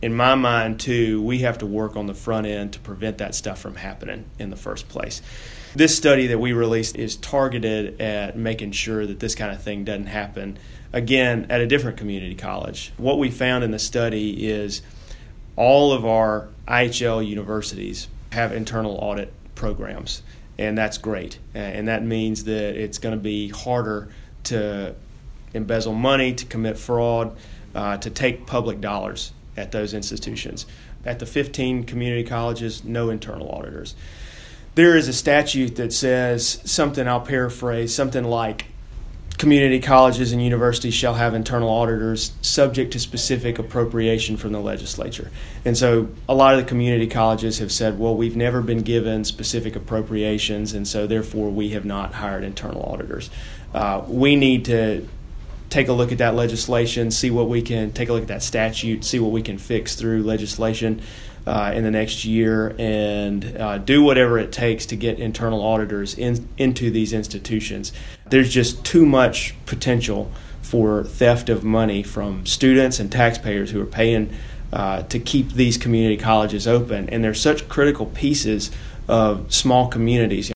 In my mind, too, we have to work on the front end to prevent that stuff from happening in the first place. This study that we released is targeted at making sure that this kind of thing doesn't happen, again, at a different community college. What we found in the study is all of our IHL universities have internal audit programs, and that's great. And that means that it's going to be harder to embezzle money, to commit fraud, to take public dollars at those institutions. At the 15 community colleges, no internal auditors. There is a statute that says something, I'll paraphrase, something like community colleges and universities shall have internal auditors subject to specific appropriation from the legislature. And so a lot of the community colleges have said, well, we've never been given specific appropriations, and so therefore we have not hired internal auditors. We need to take a look at that legislation, take a look at that statute, see what we can fix through legislation in the next year, and do whatever it takes to get internal auditors into these institutions. There's just too much potential for theft of money from students and taxpayers who are paying to keep these community colleges open, and they're such critical pieces of small communities.